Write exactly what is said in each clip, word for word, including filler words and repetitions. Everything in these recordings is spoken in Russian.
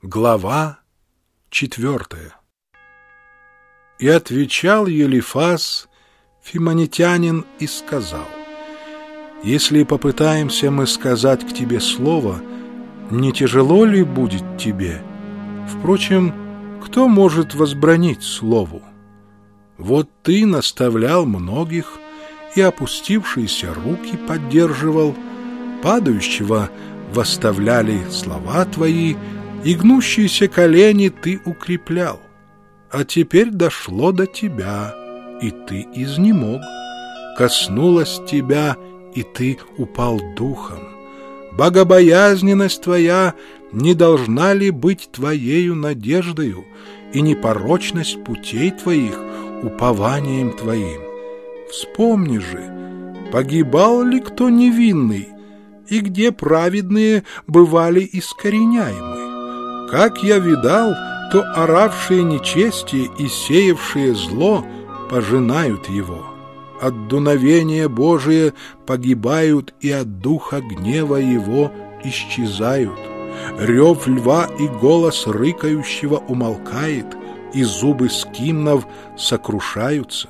Глава четвертая. И отвечал Елифаз, фимонитянин, и сказал: «Если попытаемся мы сказать к тебе слово, не тяжело ли будет тебе? Впрочем, кто может возбранить слову? Вот ты наставлял многих, и опустившиеся руки поддерживал, падающего восставляли слова твои, и гнущиеся колени ты укреплял. А теперь дошло до тебя, и ты изнемог. Коснулось тебя, и ты упал духом. Богобоязненность твоя не должна ли быть твоею надеждою, и непорочность путей твоих упованием твоим? Вспомни же, погибал ли кто невинный, и где праведные бывали искореняемы? Как я видал, то оравшие нечестие и сеявшие зло пожинают его. От дуновения Божия погибают, и от духа гнева его исчезают. Рев льва и голос рыкающего умолкает, и зубы скимнов сокрушаются.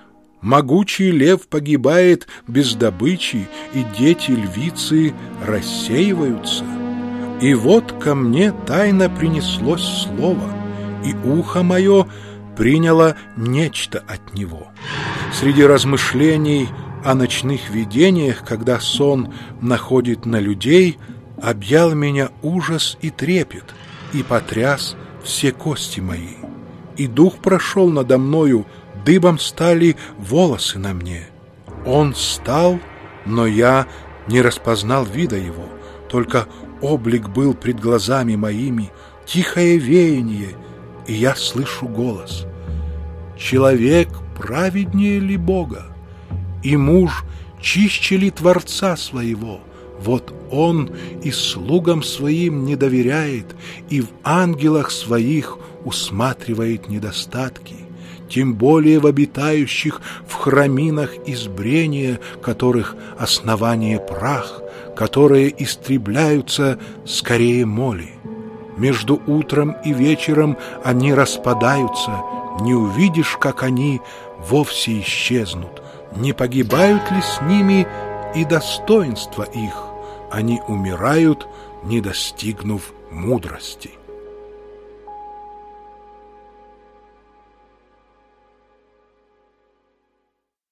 Могучий лев погибает без добычи, и дети львицы рассеиваются. И вот ко мне тайно принеслось слово, и ухо мое приняло нечто от него. Среди размышлений о ночных видениях, когда сон находит на людей, объял меня ужас и трепет, и потряс все кости мои. И дух прошел надо мною, дыбом стали волосы на мне. Он стал, но я не распознал вида его, только облик был пред глазами моими, тихое веяние, и я слышу голос. Человек праведнее ли Бога? И муж чище ли Творца своего? Вот он и слугам своим не доверяет, и в ангелах своих усматривает недостатки, тем более в обитающих в храминах избрения, которых основание прах, которые истребляются скорее моли. Между утром и вечером они распадаются, не увидишь, как они вовсе исчезнут. Не погибают ли с ними и достоинства их? Они умирают, не достигнув мудрости.